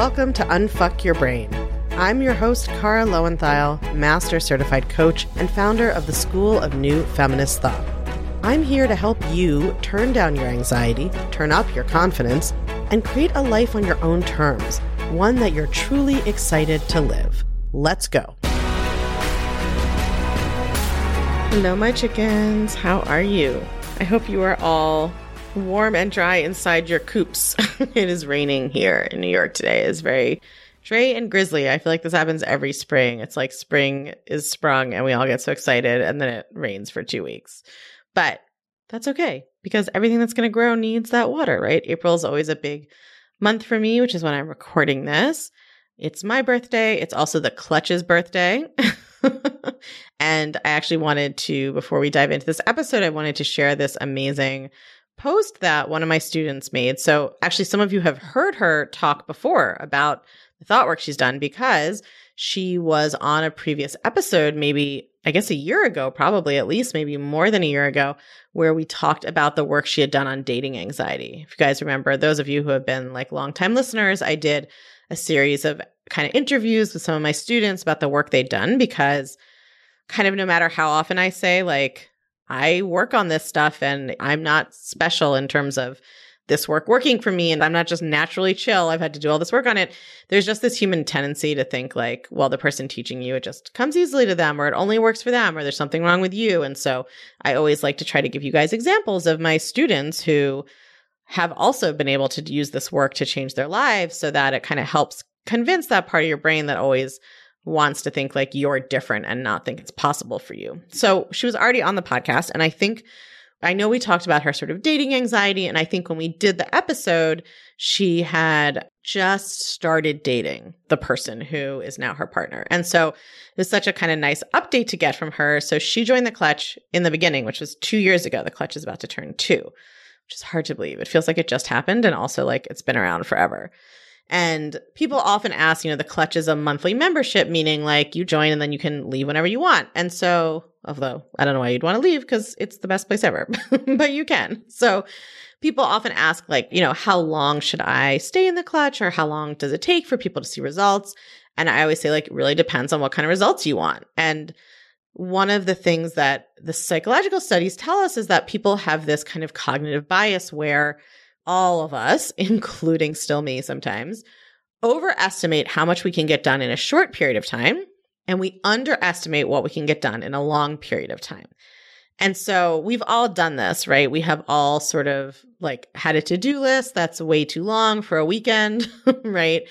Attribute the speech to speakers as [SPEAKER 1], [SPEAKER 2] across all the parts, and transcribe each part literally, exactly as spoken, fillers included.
[SPEAKER 1] Welcome to Unfuck Your Brain. I'm your host, Kara Lowenthal, Master Certified Coach and founder of the School of New Feminist Thought. I'm here to help you turn down your anxiety, turn up your confidence, and create a life on your own terms, one that you're truly excited to live. Let's go. Hello, my chickens. How are you? I hope you are all warm and dry inside your coops. It is raining here in New York today. It's very Dre and Grizzly. I feel like this happens every spring. It's like spring is sprung and we all get so excited and then it rains for two weeks. But that's okay because everything that's going to grow needs that water, right? April is always a big month for me, which is when I'm recording this. It's my birthday. It's also the Clutch's birthday. And I actually wanted to, before we dive into this episode, I wanted to share this amazing post that one of my students made. So actually, some of you have heard her talk before about the thought work she's done because she was on a previous episode, maybe, I guess a year ago, probably at least maybe more than a year ago, where we talked about the work she had done on dating anxiety. If you guys remember, those of you who have been like longtime listeners, I did a series of kind of interviews with some of my students about the work they'd done because kind of no matter how often I say like, I work on this stuff and I'm not special in terms of this work working for me and I'm not just naturally chill. I've had to do all this work on it. There's just this human tendency to think like, well, the person teaching you, it just comes easily to them or it only works for them or there's something wrong with you. And so I always like to try to give you guys examples of my students who have also been able to use this work to change their lives so that it kind of helps convince that part of your brain that always wants to think like you're different and not think it's possible for you. So she was already on the podcast. And I think, I know we talked about her sort of dating anxiety. And I think when we did the episode, she had just started dating the person who is now her partner. And so it was such a kind of nice update to get from her. So she joined the Clutch in the beginning, which was two years ago. The Clutch is about to turn two, which is hard to believe. It feels like it just happened. And also like it's been around forever. And people often ask, you know, the Clutch is a monthly membership, meaning like you join and then you can leave whenever you want. And so, although I don't know why you'd want to leave because it's the best place ever, but you can. So people often ask like, you know, how long should I stay in the Clutch or how long does it take for people to see results? And I always say like, it really depends on what kind of results you want. And one of the things that the psychological studies tell us is that people have this kind of cognitive bias where all of us, including still me sometimes, overestimate how much we can get done in a short period of time, and we underestimate what we can get done in a long period of time. And so we've all done this, right? We have all sort of like had a to-do list that's way too long for a weekend, right?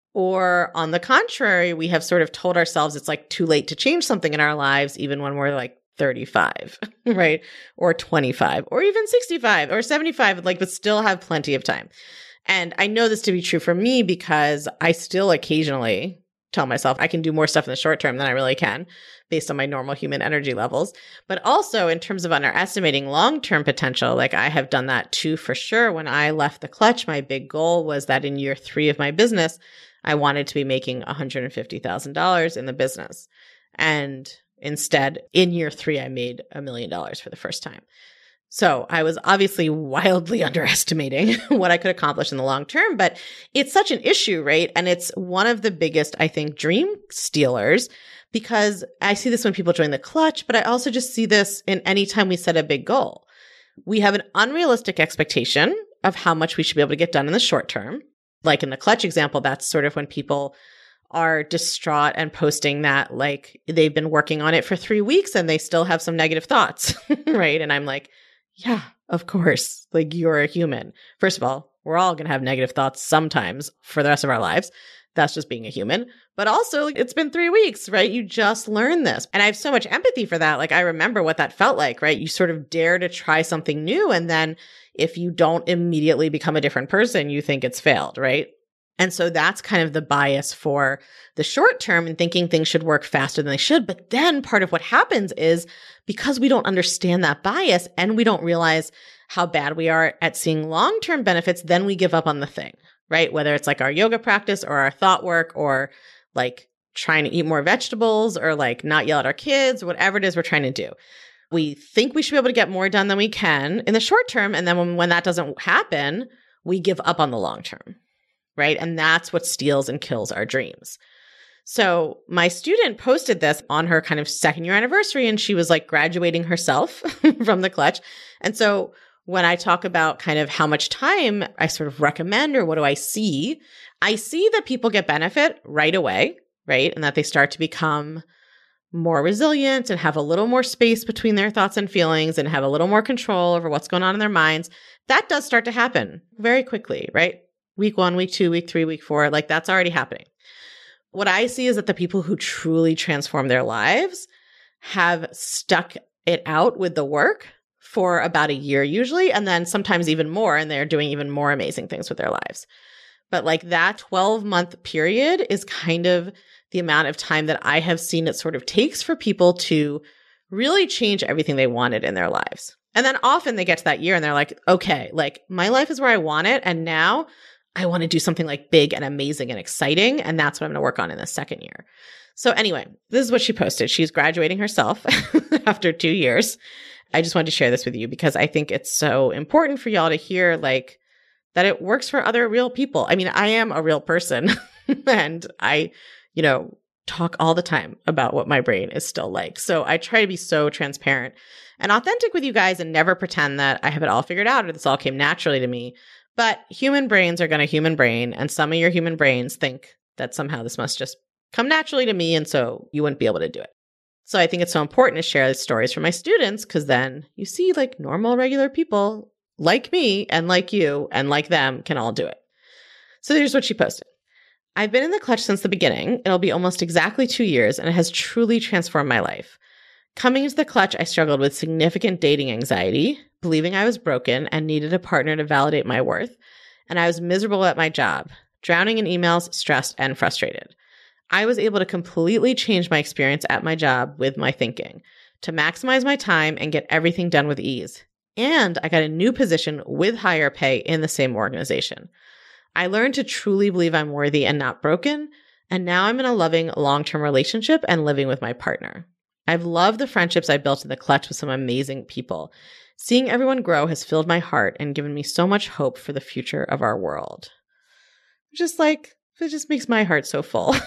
[SPEAKER 1] Or on the contrary, we have sort of told ourselves it's like too late to change something in our lives, even when we're like thirty-five, right? Or twenty-five, or even sixty-five or seventy-five, like, but still have plenty of time. And I know this to be true for me because I still occasionally tell myself I can do more stuff in the short term than I really can based on my normal human energy levels. But also in terms of underestimating long-term potential, like I have done that too, for sure. When I left the Clutch, my big goal was that in year three of my business, I wanted to be making one hundred fifty thousand dollars in the business. And instead, in year three, I made a million dollars for the first time. So I was obviously wildly underestimating what I could accomplish in the long term, but it's such an issue, right? And it's one of the biggest, I think, dream stealers because I see this when people join the Clutch, but I also just see this in any time we set a big goal. We have an unrealistic expectation of how much we should be able to get done in the short term. Like in the Clutch example, that's sort of when people are distraught and posting that like they've been working on it for three weeks and they still have some negative thoughts, right? And I'm like, yeah, of course. Like you're a human. First of all, we're all going to have negative thoughts sometimes for the rest of our lives. That's just being a human. But also it's been three weeks, right? You just learned this. And I have so much empathy for that. Like I remember what that felt like, right? You sort of dare to try something new. And then if you don't immediately become a different person, you think it's failed, right? And so that's kind of the bias for the short term and thinking things should work faster than they should. But then part of what happens is because we don't understand that bias and we don't realize how bad we are at seeing long-term benefits, then we give up on the thing, right? Whether it's like our yoga practice or our thought work or like trying to eat more vegetables or like not yell at our kids, whatever it is we're trying to do. We think we should be able to get more done than we can in the short term. And then when, when that doesn't happen, we give up on the long term. right? And that's what steals and kills our dreams. So my student posted this on her kind of second year anniversary, and she was like graduating herself from the Clutch. And so when I talk about kind of how much time I sort of recommend or what do I see, I see that people get benefit right away, right? And that they start to become more resilient and have a little more space between their thoughts and feelings and have a little more control over what's going on in their minds. That does start to happen very quickly, right? Week one, week two, week three, week four, like that's already happening. What I see is that the people who truly transform their lives have stuck it out with the work for about a year usually, and then sometimes even more, and they're doing even more amazing things with their lives. But like that twelve-month period is kind of the amount of time that I have seen it sort of takes for people to really change everything they wanted in their lives. And then often they get to that year and they're like, okay, like my life is where I want it, and now I want to do something like big and amazing and exciting. And that's what I'm going to work on in the second year. So anyway, this is what she posted. She's graduating herself after two years. I just wanted to share this with you because I think it's so important for y'all to hear like that it works for other real people. I mean, I am a real person and I, you know, talk all the time about what my brain is still like. So I try to be so transparent and authentic with you guys and never pretend that I have it all figured out or this all came naturally to me. But human brains are going to human brain, and some of your human brains think that somehow this must just come naturally to me, and so you wouldn't be able to do it. So I think it's so important to share these stories from my students because then you see like normal, regular people like me and like you and like them can all do it. So here's what she posted. I've been in the Clutch since the beginning. It'll be almost exactly two years, and it has truly transformed my life. Coming into the Clutch, I struggled with significant dating anxiety, believing I was broken and needed a partner to validate my worth, and I was miserable at my job, drowning in emails, stressed, and frustrated. I was able to completely change my experience at my job with my thinking, to maximize my time and get everything done with ease. And I got a new position with higher pay in the same organization. I learned to truly believe I'm worthy and not broken, and now I'm in a loving long-term relationship and living with my partner. I've loved the friendships I built in the Clutch with some amazing people. Seeing everyone grow has filled my heart and given me so much hope for the future of our world. Just like, it just makes my heart so full.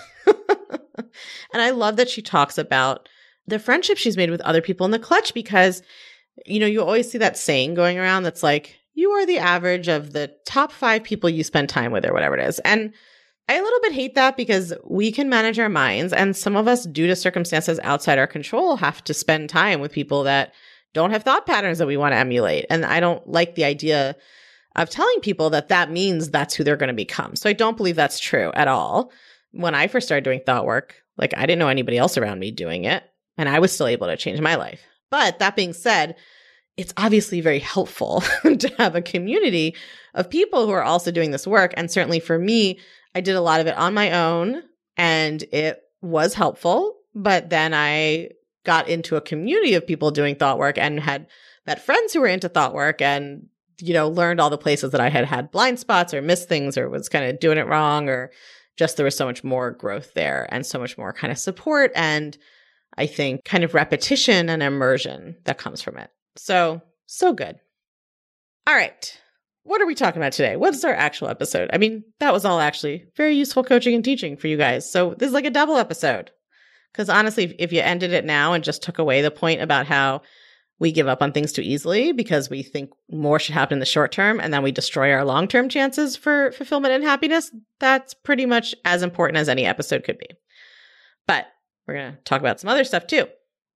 [SPEAKER 1] And I love that she talks about the friendships she's made with other people in the Clutch because, you know, you always see that saying going around that's like, you are the average of the top five people you spend time with or whatever it is. And I a little bit hate that because we can manage our minds, and some of us, due to circumstances outside our control, have to spend time with people that don't have thought patterns that we want to emulate. And I don't like the idea of telling people that that means that's who they're going to become. So I don't believe that's true at all. When I first started doing thought work, like I didn't know anybody else around me doing it, and I was still able to change my life. But that being said, it's obviously very helpful to have a community of people who are also doing this work. And certainly for me, I did a lot of it on my own and it was helpful. But then I got into a community of people doing thought work and had met friends who were into thought work and, you know, learned all the places that I had had blind spots or missed things or was kind of doing it wrong, or just there was so much more growth there and so much more kind of support. And I think kind of repetition and immersion that comes from it. So, so good. All right. What are we talking about today? What's our actual episode? I mean, that was all actually very useful coaching and teaching for you guys. So this is like a double episode. Because honestly, if, if you ended it now and just took away the point about how we give up on things too easily because we think more should happen in the short term and then we destroy our long-term chances for fulfillment and happiness, that's pretty much as important as any episode could be. But we're going to talk about some other stuff too.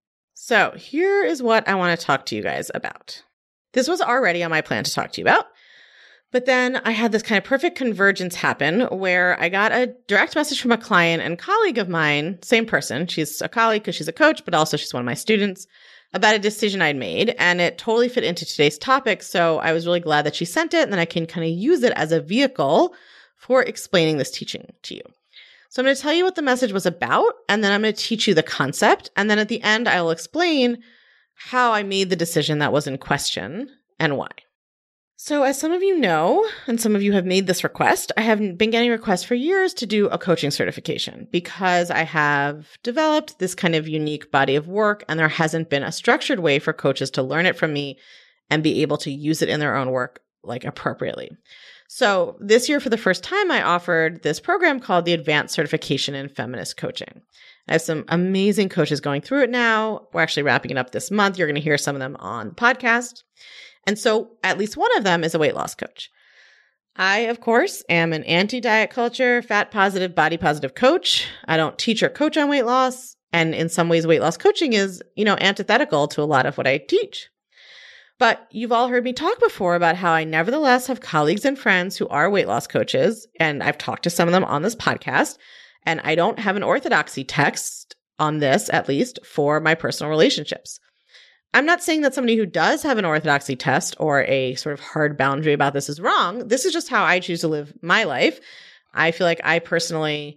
[SPEAKER 1] So here is what I want to talk to you guys about. This was already on my plan to talk to you about, but then I had this kind of perfect convergence happen where I got a direct message from a client and colleague of mine, same person. She's a colleague because she's a coach, but also she's one of my students, about a decision I'd made, and it totally fit into today's topic. So I was really glad that she sent it, and then I can kind of use it as a vehicle for explaining this teaching to you. So I'm going to tell you what the message was about, and then I'm going to teach you the concept. And then at the end, I will explain how I made the decision that was in question and why. So as some of you know, and some of you have made this request, I have been getting requests for years to do a coaching certification because I have developed this kind of unique body of work, and there hasn't been a structured way for coaches to learn it from me and be able to use it in their own work like appropriately. So this year, for the first time, I offered this program called the Advanced Certification in Feminist Coaching. I have some amazing coaches going through it now. We're actually wrapping it up this month. You're going to hear some of them on the podcast. And so at least one of them is a weight loss coach. I, of course, am an anti-diet culture, fat positive, body positive coach. I don't teach or coach on weight loss. And in some ways, weight loss coaching is, you know, antithetical to a lot of what I teach. But you've all heard me talk before about how I nevertheless have colleagues and friends who are weight loss coaches, and I've talked to some of them on this podcast, and I don't have an orthodoxy text on this, at least, for my personal relationships. I'm not saying that somebody who does have an orthodoxy test or a sort of hard boundary about this is wrong. This is just how I choose to live my life. I feel like I personally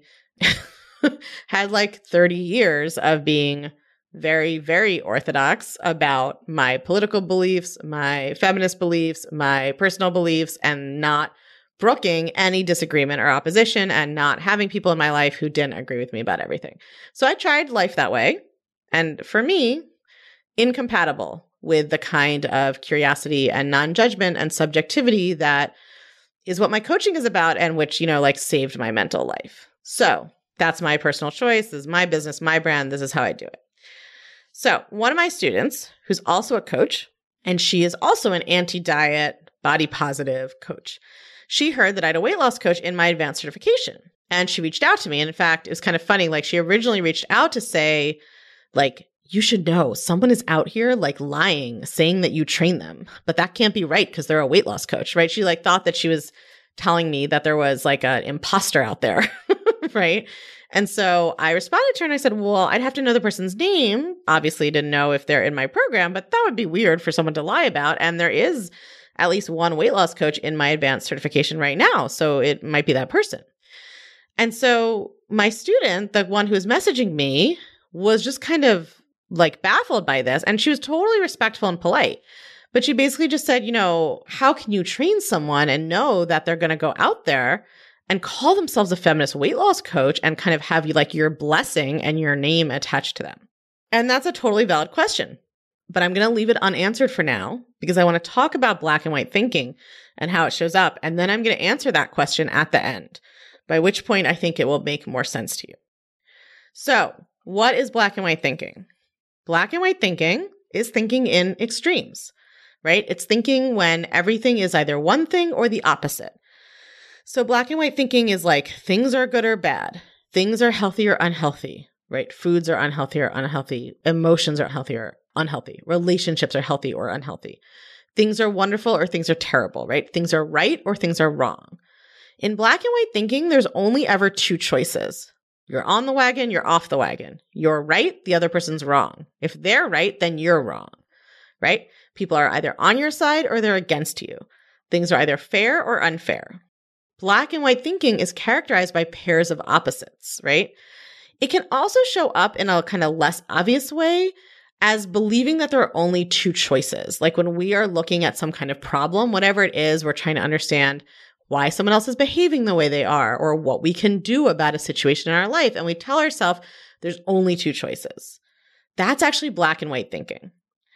[SPEAKER 1] had like thirty years of being very, very orthodox about my political beliefs, my feminist beliefs, my personal beliefs, and not brooking any disagreement or opposition and not having people in my life who didn't agree with me about everything. So I tried life that way. And for me, incompatible with the kind of curiosity and non-judgment and subjectivity that is what my coaching is about and which, you know, like saved my mental life. So that's my personal choice. This is my business, my brand. This is how I do it. So one of my students, who's also a coach, and she is also an anti-diet, body positive coach, she heard that I had a weight loss coach in my advanced certification. And she reached out to me. And in fact, it was kind of funny. Like she originally reached out to say, like, you should know someone is out here like lying, saying that you train them, but that can't be right because they're a weight loss coach, right? She like thought that she was telling me that there was like an imposter out there, right? And so I responded to her and I said, well, I'd have to know the person's name. Obviously, didn't know if they're in my program, but that would be weird for someone to lie about. And there is at least one weight loss coach in my advanced certification right now. So it might be that person. And so my student, the one who was messaging me, was just kind of like baffled by this. And she was totally respectful and polite. But she basically just said, you know, how can you train someone and know that they're going to go out there and call themselves a feminist weight loss coach and kind of have you like your blessing and your name attached to them? And that's a totally valid question. But I'm going to leave it unanswered for now because I want to talk about black and white thinking and how it shows up. And then I'm going to answer that question at the end, by which point I think it will make more sense to you. So what is black and white thinking? Black and white thinking is thinking in extremes, right? It's thinking when everything is either one thing or the opposite. So black and white thinking is like things are good or bad. Things are healthy or unhealthy, right? Foods are unhealthy or unhealthy. Emotions are healthy or unhealthy. Relationships are healthy or unhealthy. Things are wonderful or things are terrible, right? Things are right or things are wrong. In black and white thinking, there's only ever two choices. You're on the wagon, you're off the wagon. You're right, the other person's wrong. If they're right, then you're wrong, right? People are either on your side or they're against you. Things are either fair or unfair. Black and white thinking is characterized by pairs of opposites, right? It can also show up in a kind of less obvious way as believing that there are only two choices. Like when we are looking at some kind of problem, whatever it is, we're trying to understand why someone else is behaving the way they are or what we can do about a situation in our life. And we tell ourselves there's only two choices. That's actually black and white thinking.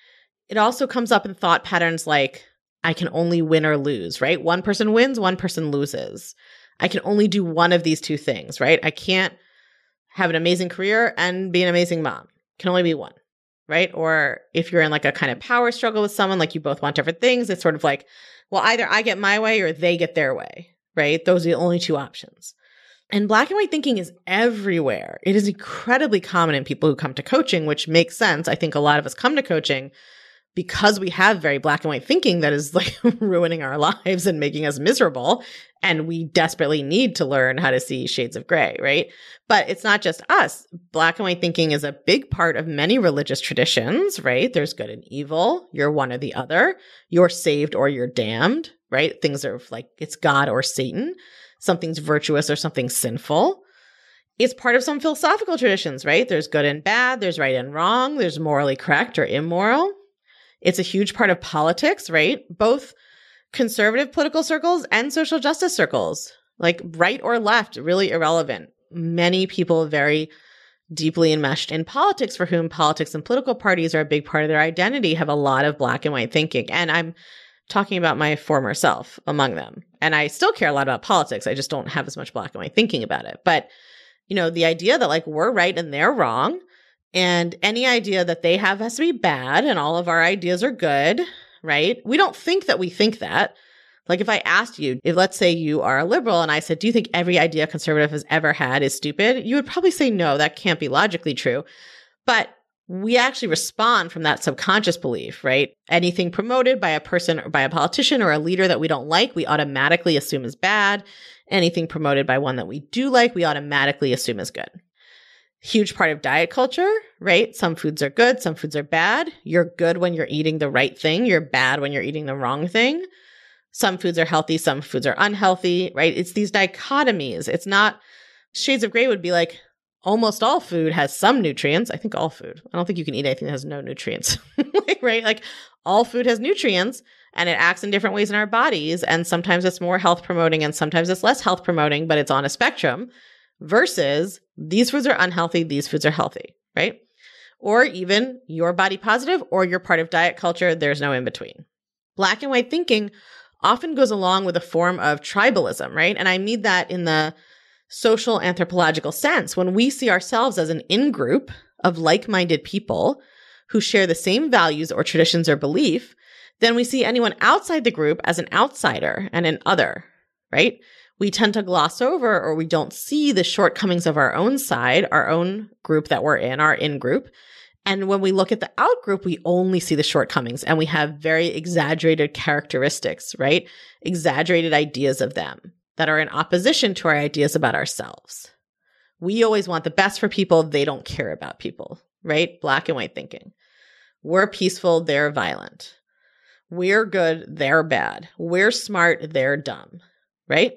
[SPEAKER 1] It also comes up in thought patterns like, I can only win or lose, right? One person wins, one person loses. I can only do one of these two things, right? I can't have an amazing career and be an amazing mom. Can only be one, right? Or if you're in like a kind of power struggle with someone, like you both want different things, it's sort of like, well, either I get my way or they get their way, right? Those are the only two options. And black and white thinking is everywhere. It is incredibly common in people who come to coaching, which makes sense. I think a lot of us come to coaching because we have very black and white thinking that is like ruining our lives and making us miserable. And we desperately need to learn how to see shades of gray, right? But it's not just us. Black and white thinking is a big part of many religious traditions, right? There's good and evil. You're one or the other. You're saved or you're damned, right? Things are like it's God or Satan. Something's virtuous or something's sinful. It's part of some philosophical traditions, right? There's good and bad. There's right and wrong. There's morally correct or immoral. It's a huge part of politics, right? Both conservative political circles and social justice circles, like right or left, really irrelevant. Many people very deeply enmeshed in politics for whom politics and political parties are a big part of their identity have a lot of black and white thinking. And I'm talking about my former self among them. And I still care a lot about politics. I just don't have as much black and white thinking about it. But, you know, the idea that like we're right and they're wrong, and any idea that they have has to be bad and all of our ideas are good, right? We don't think that we think that. Like if I asked you, if let's say you are a liberal and I said, do you think every idea a conservative has ever had is stupid? You would probably say, no, that can't be logically true. But we actually respond from that subconscious belief, right? Anything promoted by a person or by a politician or a leader that we don't like, we automatically assume is bad. Anything promoted by one that we do like, we automatically assume is good. Huge part of diet culture, right? Some foods are good, some foods are bad. You're good when you're eating the right thing. You're bad when you're eating the wrong thing. Some foods are healthy, some foods are unhealthy, right? It's these dichotomies. It's not, Shades of Grey would be like, almost all food has some nutrients. I think all food. I don't think you can eat anything that has no nutrients, right? Like all food has nutrients and it acts in different ways in our bodies. And sometimes it's more health promoting and sometimes it's less health promoting, but it's on a spectrum versus these foods are unhealthy, these foods are healthy, right? Or even you're body positive or you're part of diet culture. There's no in between. Black and white thinking often goes along with a form of tribalism, right? And I mean that in the social anthropological sense. When we see ourselves as an in-group of like-minded people who share the same values or traditions or belief, then we see anyone outside the group as an outsider and an other, right? We tend to gloss over or we don't see the shortcomings of our own side, our own group that we're in, our in-group. And when we look at the out-group, we only see the shortcomings and we have very exaggerated characteristics, right? Exaggerated ideas of them that are in opposition to our ideas about ourselves. We always want the best for people. They don't care about people, right? Black and white thinking. We're peaceful. They're violent. We're good. They're bad. We're smart. They're dumb, right?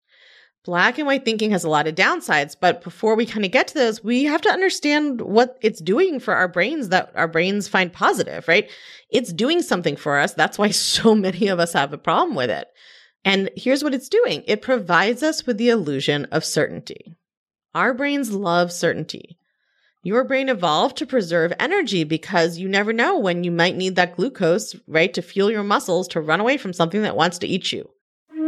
[SPEAKER 1] Black and white thinking has a lot of downsides, but before we kind of get to those, we have to understand what it's doing for our brains that our brains find positive, right? It's doing something for us. That's why so many of us have a problem with it. And here's what it's doing. It provides us with the illusion of certainty. Our brains love certainty. Your brain evolved to preserve energy because you never know when you might need that glucose, right, to fuel your muscles to run away from something that wants to eat you.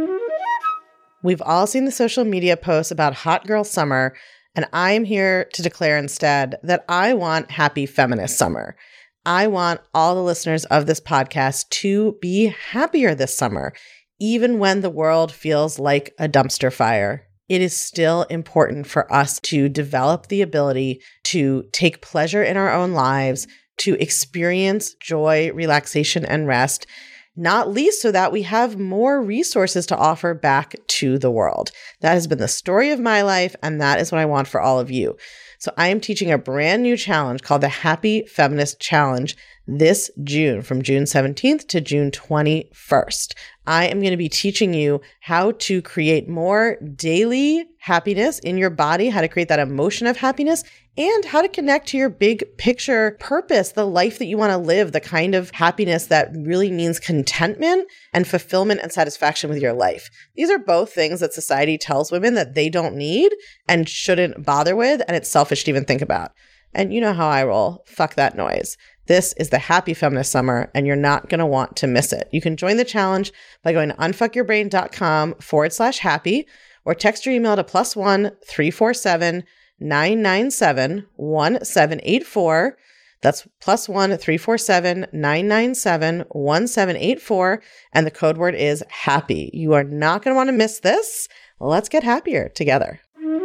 [SPEAKER 1] We've all seen the social media posts about hot girl summer, and I'm here to declare instead that I want happy feminist summer. I want all the listeners of this podcast to be happier this summer, even when the world feels like a dumpster fire. It is still important for us to develop the ability to take pleasure in our own lives, to experience joy, relaxation, and rest, not least so that we have more resources to offer back to the world. That has been the story of my life, and that is what I want for all of you. So I am teaching a brand new challenge called the Happy Feminist Challenge this June, from June seventeenth to June twenty-first. I am going to be teaching you how to create more daily happiness in your body, how to create that emotion of happiness, and how to connect to your big picture purpose, the life that you want to live, the kind of happiness that really means contentment and fulfillment and satisfaction with your life. These are both things that society tells women that they don't need and shouldn't bother with, and it's selfish to even think about. And you know how I roll. Fuck that noise. This is the Happy Feminist Summer, and you're not going to want to miss it. You can join the challenge by going to unfuckyourbrain.com forward slash happy, or text your email to plus one three four seven nine nine seven one seven eight four. That's plus one three four seven nine nine seven one seven eight four, and the code word is happy. You are not going to want to miss this. Let's get happier together.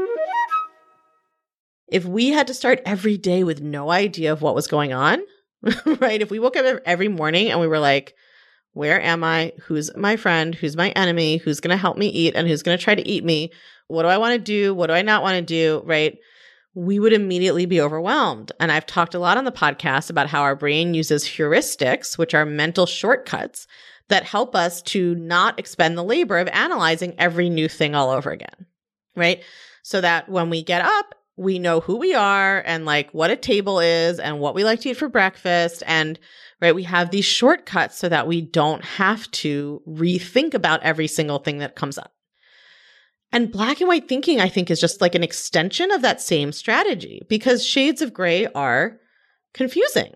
[SPEAKER 1] If we had to start every day with no idea of what was going on, right? If we woke up every morning and we were like, where am I? Who's my friend? Who's my enemy? Who's going to help me eat and who's going to try to eat me? What do I want to do? What do I not want to do? Right? We would immediately be overwhelmed. And I've talked a lot on the podcast about how our brain uses heuristics, which are mental shortcuts that help us to not expend the labor of analyzing every new thing all over again, right? So that when we get up, we know who we are and like what a table is and what we like to eat for breakfast. And right, we have these shortcuts so that we don't have to rethink about every single thing that comes up. And black and white thinking, I think, is just like an extension of that same strategy, because shades of gray are confusing.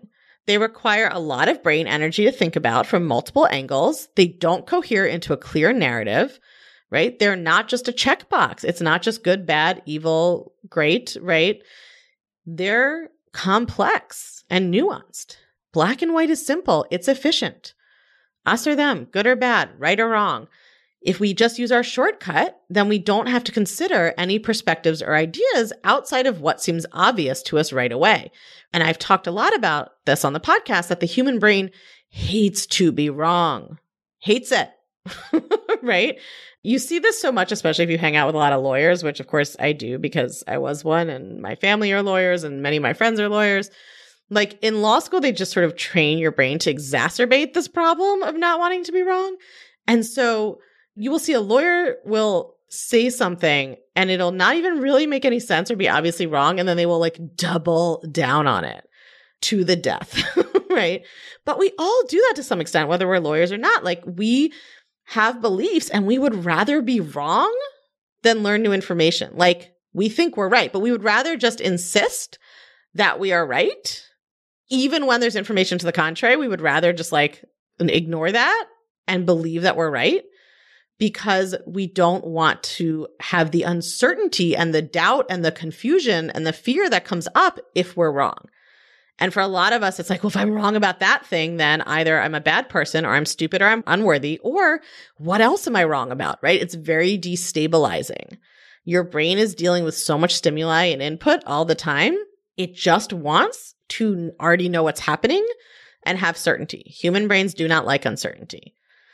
[SPEAKER 1] They require a lot of brain energy to think about from multiple angles. They don't cohere into a clear narrative, right? They're not just a checkbox. It's not just good, bad, evil, great, right? They're complex and nuanced. Black and white is simple. It's efficient. Us or them, good or bad, right or wrong. If we just use our shortcut, then we don't have to consider any perspectives or ideas outside of what seems obvious to us right away. And I've talked a lot about this on the podcast, that the human brain hates to be wrong, hates it, right? You see this so much, especially if you hang out with a lot of lawyers, which of course I do because I was one and my family are lawyers and many of my friends are lawyers. Like in law school, they just sort of train your brain to exacerbate this problem of not wanting to be wrong. And so you will see a lawyer will say something and it'll not even really make any sense or be obviously wrong. And then they will like double down on it to the death, right? But we all do that to some extent, whether we're lawyers or not. Like we have beliefs and we would rather be wrong than learn new information. Like we think we're right, but we would rather just insist that we are right. Even when there's information to the contrary, we would rather just like ignore that and believe that we're right because we don't want to have the uncertainty and the doubt and the confusion and the fear that comes up if we're wrong. And for a lot of us, it's like, well, if I'm wrong about that thing, then either I'm a bad person or I'm stupid or I'm unworthy, or what else am I wrong about, right? It's very destabilizing. Your brain is dealing with so much stimuli and input all the time. It just wants to already know what's happening and have certainty. Human brains do not like uncertainty.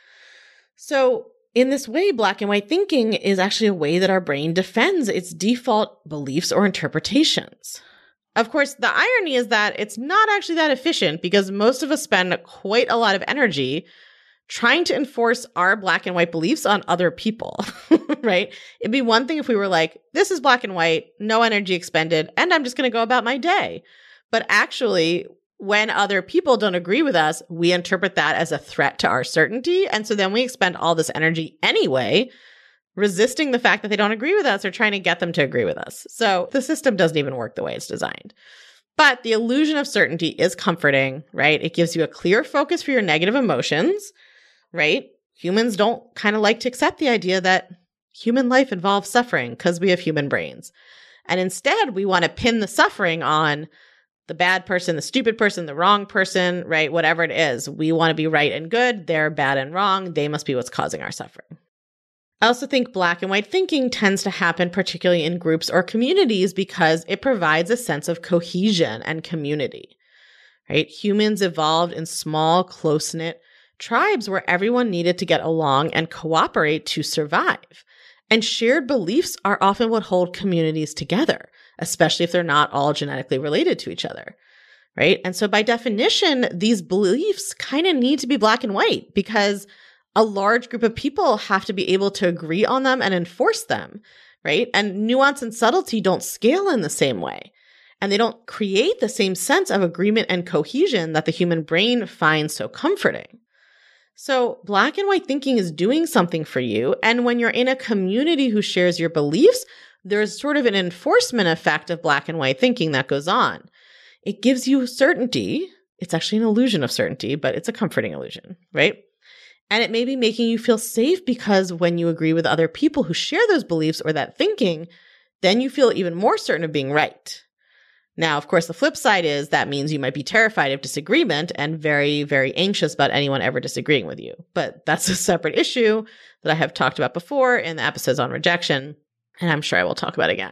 [SPEAKER 1] So in this way, black and white thinking is actually a way that our brain defends its default beliefs or interpretations. Of course, the irony is that it's not actually that efficient because most of us spend quite a lot of energy trying to enforce our black and white beliefs on other people, right? It'd be one thing if we were like, this is black and white, no energy expended, and I'm just going to go about my day. But actually, when other people don't agree with us, we interpret that as a threat to our certainty. And so then we expend all this energy anyway, resisting the fact that they don't agree with us or trying to get them to agree with us. So the system doesn't even work the way it's designed. But the illusion of certainty is comforting, right? It gives you a clear focus for your negative emotions, right? Humans don't kind of like to accept the idea that human life involves suffering because we have human brains. And instead, we want to pin the suffering on the bad person, the stupid person, the wrong person, right? Whatever it is, we want to be right and good. They're bad and wrong. They must be what's causing our suffering. I also think black and white thinking tends to happen particularly in groups or communities because it provides a sense of cohesion and community, right? Humans evolved in small, close-knit tribes where everyone needed to get along and cooperate to survive. And shared beliefs are often what hold communities together, especially if they're not all genetically related to each other, right? And so by definition, these beliefs kind of need to be black and white because a large group of people have to be able to agree on them and enforce them, right? And nuance and subtlety don't scale in the same way. And they don't create the same sense of agreement and cohesion that the human brain finds so comforting. So black and white thinking is doing something for you. And when you're in a community who shares your beliefs, there's sort of an enforcement effect of black and white thinking that goes on. It gives you certainty. It's actually an illusion of certainty, but it's a comforting illusion, right? And it may be making you feel safe because when you agree with other people who share those beliefs or that thinking, then you feel even more certain of being right. Now, of course, the flip side is that means you might be terrified of disagreement and very, very anxious about anyone ever disagreeing with you. But that's a separate issue that I have talked about before in the episodes on rejection, and I'm sure I will talk about again.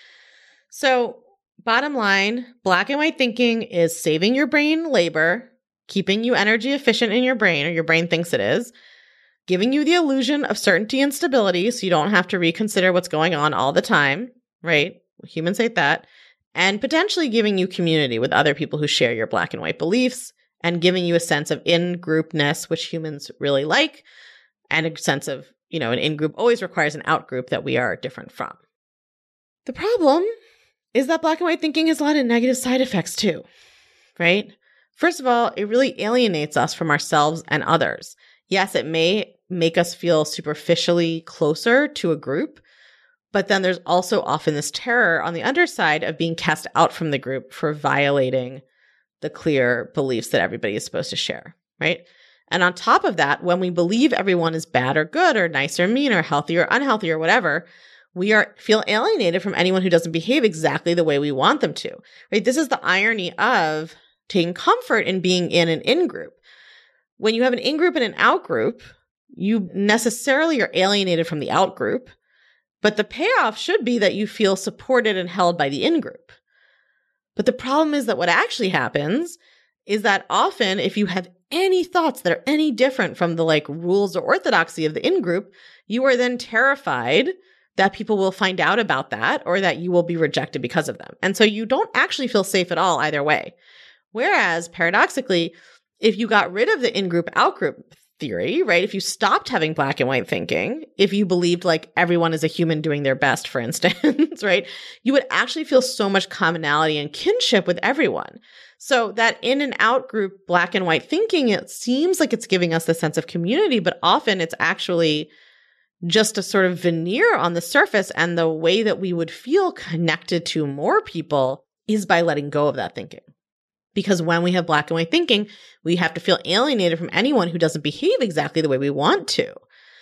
[SPEAKER 1] So bottom line, black and white thinking is saving your brain labor, keeping you energy efficient in your brain, or your brain thinks it is, giving you the illusion of certainty and stability so you don't have to reconsider what's going on all the time, right? Humans hate that. And potentially giving you community with other people who share your black and white beliefs and giving you a sense of in-groupness, which humans really like, and a sense of, you know, an in-group always requires an out-group that we are different from. The problem is that black and white thinking has a lot of negative side effects too, right? First of all, it really alienates us from ourselves and others. Yes, it may make us feel superficially closer to a group, but then there's also often this terror on the underside of being cast out from the group for violating the clear beliefs that everybody is supposed to share, right? And on top of that, when we believe everyone is bad or good or nice or mean or healthy or unhealthy or whatever, we are feel alienated from anyone who doesn't behave exactly the way we want them to, right? This is the irony of taking comfort in being in an in-group. When you have an in-group and an out-group, you necessarily are alienated from the out-group, but the payoff should be that you feel supported and held by the in-group. But the problem is that what actually happens is that often if you have any thoughts that are any different from the like rules or orthodoxy of the in-group, you are then terrified that people will find out about that or that you will be rejected because of them. And so you don't actually feel safe at all either way. Whereas paradoxically, if you got rid of the in-group, out-group theory, right? If you stopped having black and white thinking, if you believed like everyone is a human doing their best, for instance, right? You would actually feel so much commonality and kinship with everyone. So that in and out group black and white thinking, it seems like it's giving us the sense of community, but often it's actually just a sort of veneer on the surface. And the way that we would feel connected to more people is by letting go of that thinking. Because when we have black and white thinking, we have to feel alienated from anyone who doesn't behave exactly the way we want to.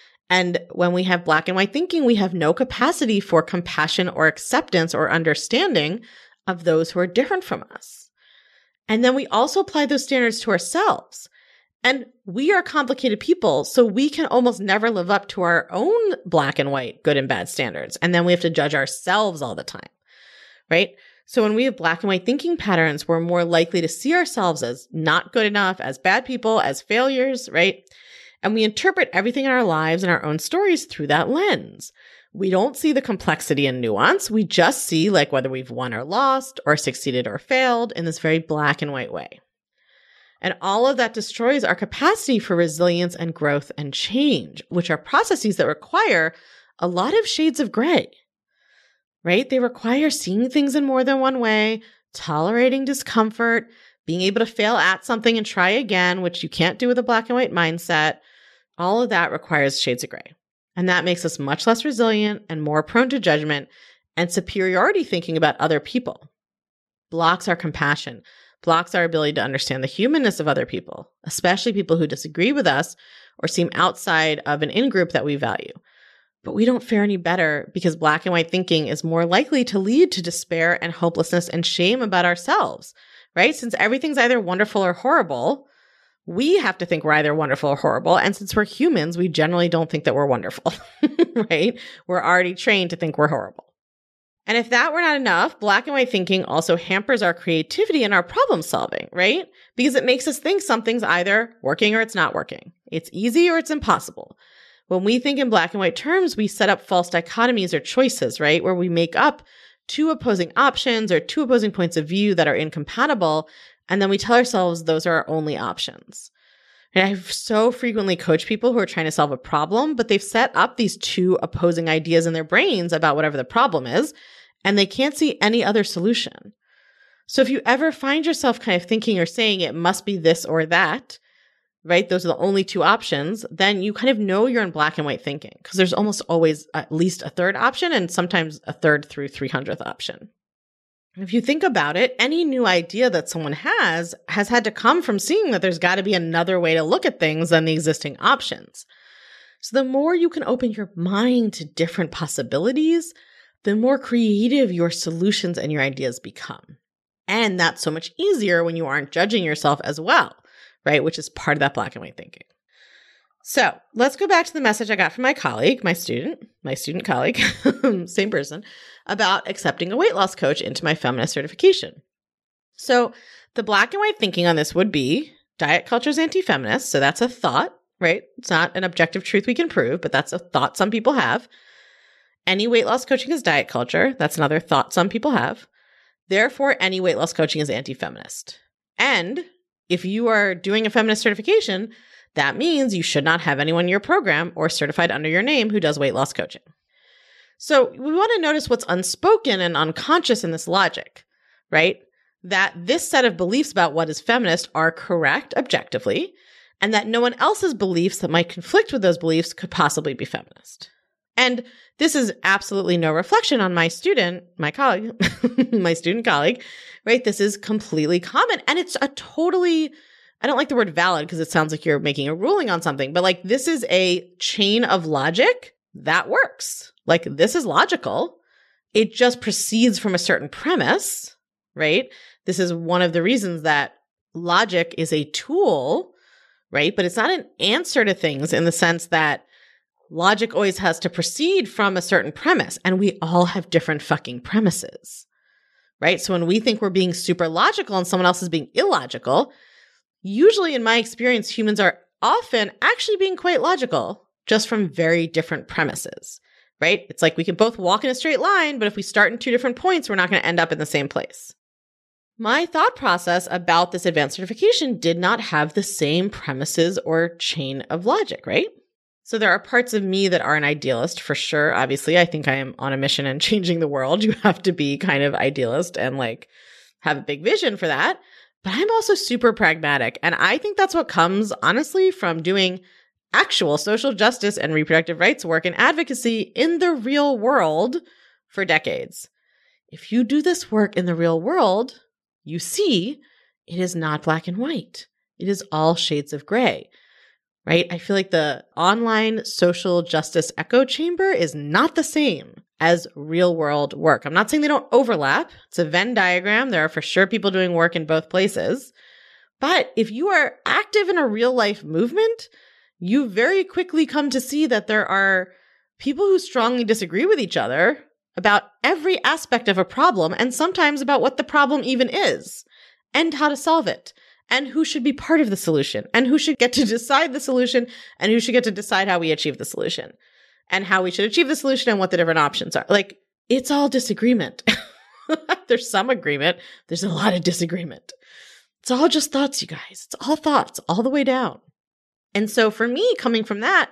[SPEAKER 1] And when we have black and white thinking, we have no capacity for compassion or acceptance or understanding of those who are different from us. And then we also apply those standards to ourselves. And we are complicated people, so we can almost never live up to our own black and white, good and bad standards. And then we have to judge ourselves all the time, right? So when we have black and white thinking patterns, we're more likely to see ourselves as not good enough, as bad people, as failures, right? And we interpret everything in our lives and our own stories through that lens. We don't see the complexity and nuance. We just see like whether we've won or lost or succeeded or failed in this very black and white way. And all of that destroys our capacity for resilience and growth and change, which are processes that require a lot of shades of gray, right? They require seeing things in more than one way, tolerating discomfort, being able to fail at something and try again, which you can't do with a black and white mindset. All of that requires shades of gray. And that makes us much less resilient and more prone to judgment and superiority thinking about other people. Blocks our compassion, blocks our ability to understand the humanness of other people, especially people who disagree with us or seem outside of an in-group that we value. But we don't fare any better because black and white thinking is more likely to lead to despair and hopelessness and shame about ourselves, right? Since everything's either wonderful or horrible, we have to think we're either wonderful or horrible. And since we're humans, we generally don't think that we're wonderful, right? We're already trained to think we're horrible. And if that were not enough, black and white thinking also hampers our creativity and our problem solving, right? Because it makes us think something's either working or it's not working. It's easy or it's impossible. When we think in black and white terms, we set up false dichotomies or choices, right? Where we make up two opposing options or two opposing points of view that are incompatible. And then we tell ourselves those are our only options. And I've so frequently coached people who are trying to solve a problem, but they've set up these two opposing ideas in their brains about whatever the problem is, and they can't see any other solution. So if you ever find yourself kind of thinking or saying it must be this or that, right? Those are the only two options, then you kind of know you're in black and white thinking because there's almost always at least a third option and sometimes a third through three hundredth option. If you think about it, any new idea that someone has has had to come from seeing that there's got to be another way to look at things than the existing options. So the more you can open your mind to different possibilities, the more creative your solutions and your ideas become. And that's so much easier when you aren't judging yourself as well, right? Which is part of that black and white thinking. So let's go back to the message I got from my colleague, my student, my student colleague, same person, about accepting a weight loss coach into my feminist certification. So the black and white thinking on this would be diet culture is anti-feminist. So that's a thought, right? It's not an objective truth we can prove, but that's a thought some people have. Any weight loss coaching is diet culture. That's another thought some people have. Therefore, any weight loss coaching is anti-feminist. And if you are doing a feminist certification, that means you should not have anyone in your program or certified under your name who does weight loss coaching. So we want to notice what's unspoken and unconscious in this logic, right? That this set of beliefs about what is feminist are correct objectively, and that no one else's beliefs that might conflict with those beliefs could possibly be feminist. And this is absolutely no reflection on my student, my colleague, my student colleague, right? This is completely common. And it's a totally, I don't like the word valid because it sounds like you're making a ruling on something, but like this is a chain of logic that works. Like this is logical. It just proceeds from a certain premise, right? This is one of the reasons that logic is a tool, right? But it's not an answer to things in the sense that logic always has to proceed from a certain premise, and we all have different fucking premises, right? So when we think we're being super logical and someone else is being illogical, usually in my experience, humans are often actually being quite logical, just from very different premises, right? It's like we can both walk in a straight line, but if we start in two different points, we're not going to end up in the same place. My thought process about this advanced certification did not have the same premises or chain of logic, right? So there are parts of me that are an idealist for sure. Obviously, I think I am on a mission and changing the world. You have to be kind of idealist and like have a big vision for that. But I'm also super pragmatic. And I think that's what comes, honestly, from doing actual social justice and reproductive rights work and advocacy in the real world for decades. If you do this work in the real world, you see it is not black and white. It is all shades of gray. Right? I feel like the online social justice echo chamber is not the same as real world work. I'm not saying they don't overlap. It's a Venn diagram. There are for sure people doing work in both places. But if you are active in a real life movement, you very quickly come to see that there are people who strongly disagree with each other about every aspect of a problem, and sometimes about what the problem even is and how to solve it, and who should be part of the solution, and who should get to decide the solution, and who should get to decide how we achieve the solution, and how we should achieve the solution, and what the different options are. Like, it's all disagreement. There's some agreement. There's a lot of disagreement. It's all just thoughts, you guys. It's all thoughts, all the way down. And so for me, coming from that,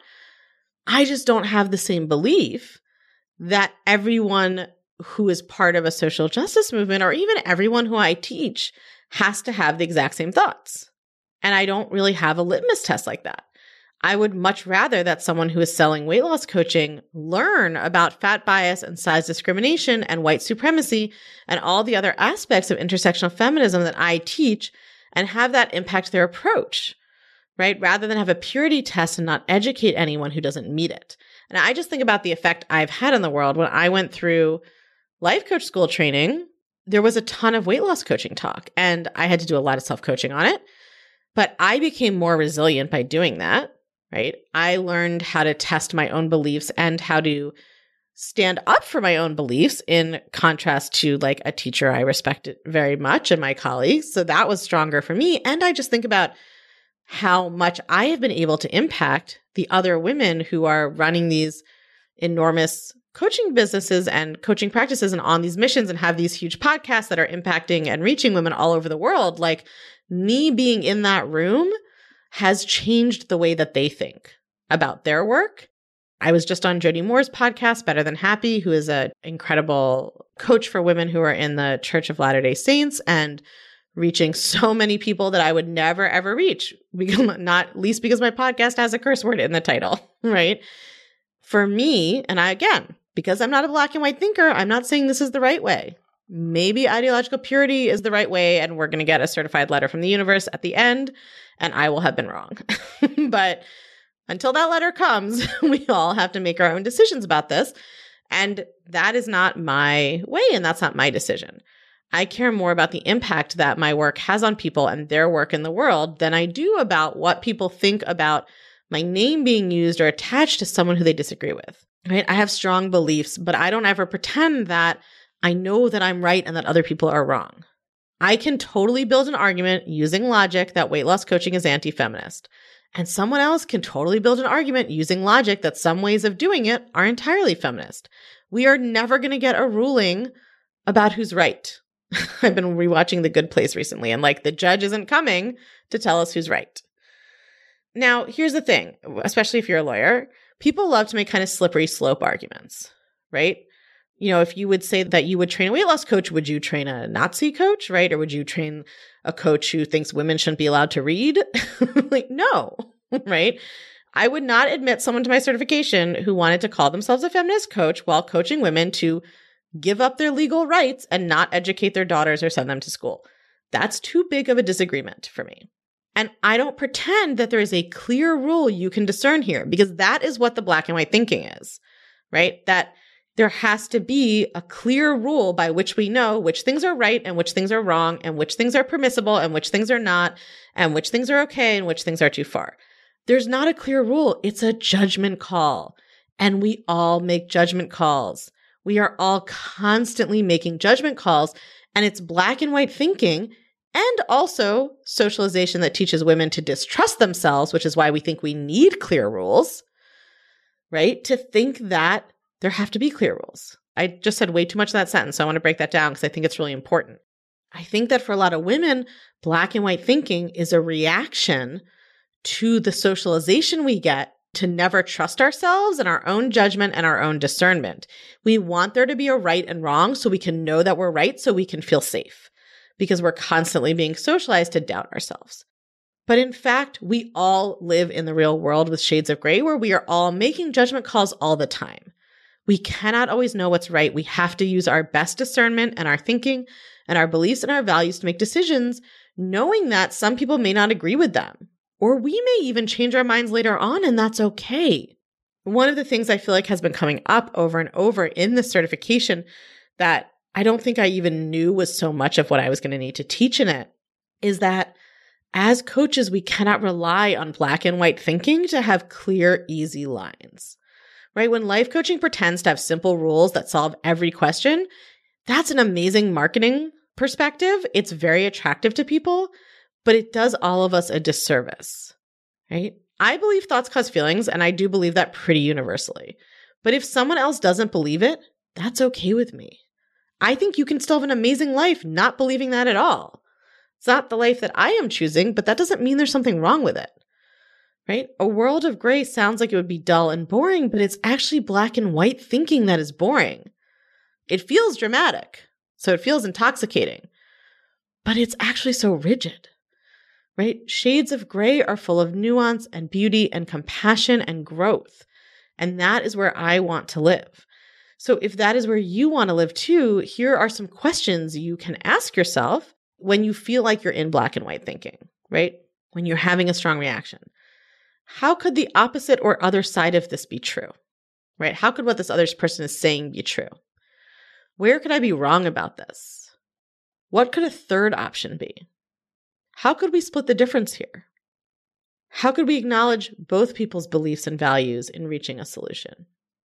[SPEAKER 1] I just don't have the same belief that everyone who is part of a social justice movement, or even everyone who I teach, has to have the exact same thoughts. And I don't really have a litmus test like that. I would much rather that someone who is selling weight loss coaching learn about fat bias and size discrimination and white supremacy and all the other aspects of intersectional feminism that I teach, and have that impact their approach, right? Rather than have a purity test and not educate anyone who doesn't meet it. And I just think about the effect I've had in the world. When I went through life coach school training, there was a ton of weight loss coaching talk, and I had to do a lot of self-coaching on it. But I became more resilient by doing that, right? I learned how to test my own beliefs and how to stand up for my own beliefs, in contrast to like a teacher I respected very much and my colleagues. So that was stronger for me. And I just think about how much I have been able to impact the other women who are running these enormous coaching businesses and coaching practices and on these missions and have these huge podcasts that are impacting and reaching women all over the world. Like, me being in that room has changed the way that they think about their work. I was just on Jody Moore's podcast, Better Than Happy, who is an incredible coach for women who are in the Church of Latter-day Saints, and reaching so many people that I would never, ever reach, because, not least because my podcast has a curse word in the title, right? For me, and I, again, because I'm not a black and white thinker, I'm not saying this is the right way. Maybe ideological purity is the right way, and we're going to get a certified letter from the universe at the end, and I will have been wrong. But until that letter comes, we all have to make our own decisions about this. And that is not my way, and that's not my decision. I care more about the impact that my work has on people and their work in the world than I do about what people think about my name being used or attached to someone who they disagree with. Right? I have strong beliefs, but I don't ever pretend that I know that I'm right and that other people are wrong. I can totally build an argument using logic that weight loss coaching is anti-feminist. And someone else can totally build an argument using logic that some ways of doing it are entirely feminist. We are never going to get a ruling about who's right. I've been rewatching The Good Place recently, and like, the judge isn't coming to tell us who's right. Now, here's the thing, especially if you're a lawyer, people love to make kind of slippery slope arguments, right? You know, if you would say that you would train a weight loss coach, would you train a Nazi coach, right? Or would you train a coach who thinks women shouldn't be allowed to read? Like, no, right? I would not admit someone to my certification who wanted to call themselves a feminist coach while coaching women to give up their legal rights and not educate their daughters or send them to school. That's too big of a disagreement for me. And I don't pretend that there is a clear rule you can discern here, because that is what the black and white thinking is, right? That there has to be a clear rule by which we know which things are right and which things are wrong and which things are permissible and which things are not and which things are okay and which things are too far. There's not a clear rule. It's a judgment call. And we all make judgment calls. We are all constantly making judgment calls, and it's black and white thinking and also socialization that teaches women to distrust themselves, which is why we think we need clear rules, right? To think that there have to be clear rules. I just said way too much of that sentence, so I want to break that down because I think it's really important. I think that for a lot of women, black and white thinking is a reaction to the socialization we get to never trust ourselves and our own judgment and our own discernment. We want there to be a right and wrong so we can know that we're right, so we can feel safe, because we're constantly being socialized to doubt ourselves. But in fact, we all live in the real world with shades of gray where we are all making judgment calls all the time. We cannot always know what's right. We have to use our best discernment and our thinking and our beliefs and our values to make decisions, knowing that some people may not agree with them. Or we may even change our minds later on, and that's okay. One of the things I feel like has been coming up over and over in the certification that I don't think I even knew was so much of what I was going to need to teach in it is that as coaches, we cannot rely on black and white thinking to have clear, easy lines, right? When life coaching pretends to have simple rules that solve every question, that's an amazing marketing perspective. It's very attractive to people, but it does all of us a disservice, right? I believe thoughts cause feelings, and I do believe that pretty universally. But if someone else doesn't believe it, that's okay with me. I think you can still have an amazing life not believing that at all. It's not the life that I am choosing, but that doesn't mean there's something wrong with it, right? A world of gray sounds like it would be dull and boring, but it's actually black and white thinking that is boring. It feels dramatic, so it feels intoxicating, but it's actually so rigid. Right? Shades of gray are full of nuance and beauty and compassion and growth. And that is where I want to live. So if that is where you want to live too, here are some questions you can ask yourself when you feel like you're in black and white thinking, right? When you're having a strong reaction. How could the opposite or other side of this be true? Right? How could what this other person is saying be true? Where could I be wrong about this? What could a third option be? How could we split the difference here? How could we acknowledge both people's beliefs and values in reaching a solution?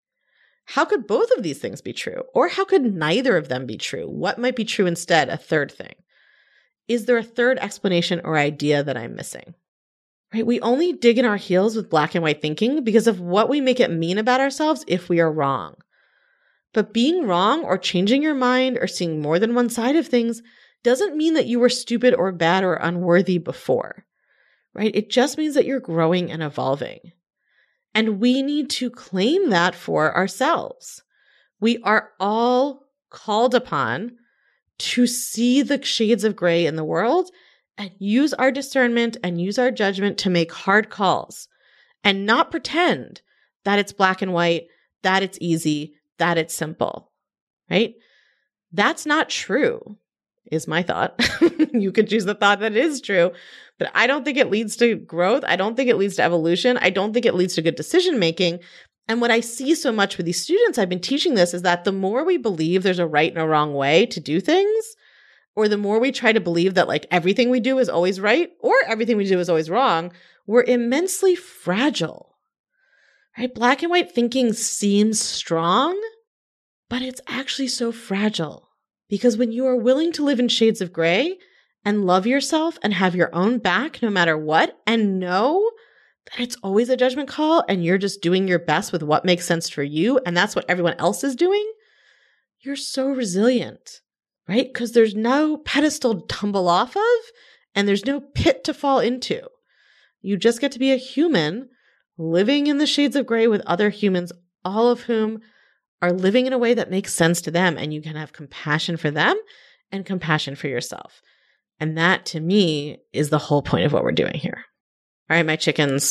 [SPEAKER 1] How could both of these things be true? Or how could neither of them be true? What might be true instead, a third thing? Is there a third explanation or idea that I'm missing? Right? We only dig in our heels with black and white thinking because of what we make it mean about ourselves if we are wrong. But being wrong or changing your mind or seeing more than one side of things doesn't mean that you were stupid or bad or unworthy before, right? It just means that you're growing and evolving. And we need to claim that for ourselves. We are all called upon to see the shades of gray in the world and use our discernment and use our judgment to make hard calls and not pretend that it's black and white, that it's easy, that it's simple, right? That's not true. Is my thought. You could choose the thought that it is true, but I don't think it leads to growth. I don't think it leads to evolution. I don't think it leads to good decision making. And what I see so much with these students, I've been teaching this, is that the more we believe there's a right and a wrong way to do things, or the more we try to believe that like everything we do is always right or everything we do is always wrong, we're immensely fragile, right? Black and white thinking seems strong, but it's actually so fragile. Because when you are willing to live in shades of gray and love yourself and have your own back no matter what, and know that it's always a judgment call and you're just doing your best with what makes sense for you, and that's what everyone else is doing, you're so resilient, right? Because there's no pedestal to tumble off of and there's no pit to fall into. You just get to be a human living in the shades of gray with other humans, all of whom are living in a way that makes sense to them, and you can have compassion for them and compassion for yourself. And that, to me, is the whole point of what we're doing here. All right, my chickens,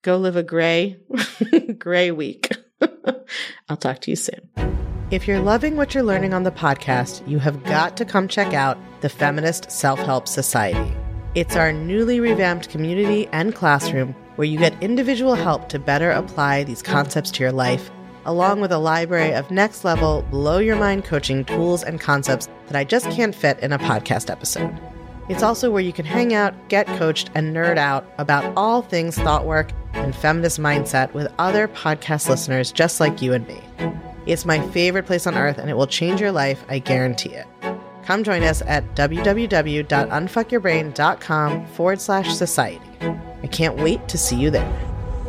[SPEAKER 1] Go live a gray, gray week. I'll talk to you soon. If you're loving what you're learning on the podcast, you have got to come check out the Feminist Self-Help Society. It's our newly revamped community and classroom where you get individual help to better apply these concepts to your life, along with a library of next-level, blow-your-mind coaching tools and concepts that I just can't fit in a podcast episode. It's also where you can hang out, get coached, and nerd out about all things thought work and feminist mindset with other podcast listeners just like you and me. It's my favorite place on earth, and it will change your life, I guarantee it. Come join us at www.unfuckyourbrain.com forward slash society. I can't wait to see you there.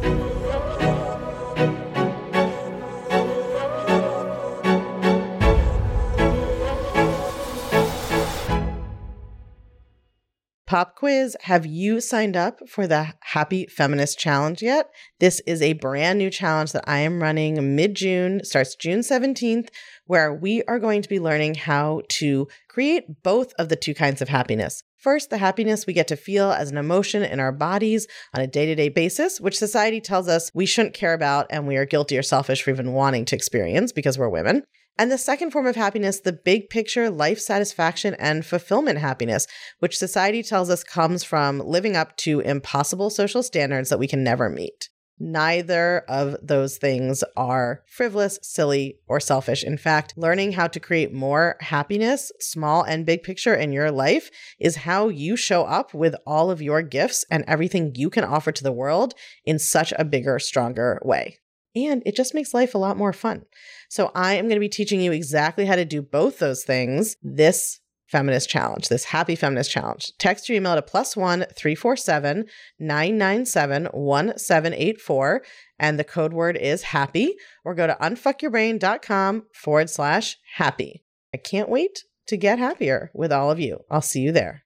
[SPEAKER 1] Pop quiz, have you signed up for the Happy Feminist Challenge yet? This is a brand new challenge that I am running mid-June, starts June seventeenth, where we are going to be learning how to create both of the two kinds of happiness. First, the happiness we get to feel as an emotion in our bodies on a day-to-day basis, which society tells us we shouldn't care about and we are guilty or selfish for even wanting to experience because we're women. And the second form of happiness, the big picture life satisfaction and fulfillment happiness, which society tells us comes from living up to impossible social standards that we can never meet. Neither of those things are frivolous, silly, or selfish. In fact, learning how to create more happiness, small and big picture in your life, is how you show up with all of your gifts and everything you can offer to the world in such a bigger, stronger way. And it just makes life a lot more fun. So I am going to be teaching you exactly how to do both those things this feminist challenge, this Happy Feminist Challenge. Text your email to plus one three four seven nine nine seven one seven eight four, and the code word is happy, or go to unfuckyourbrain.com forward slash happy. I can't wait to get happier with all of you. I'll see you there.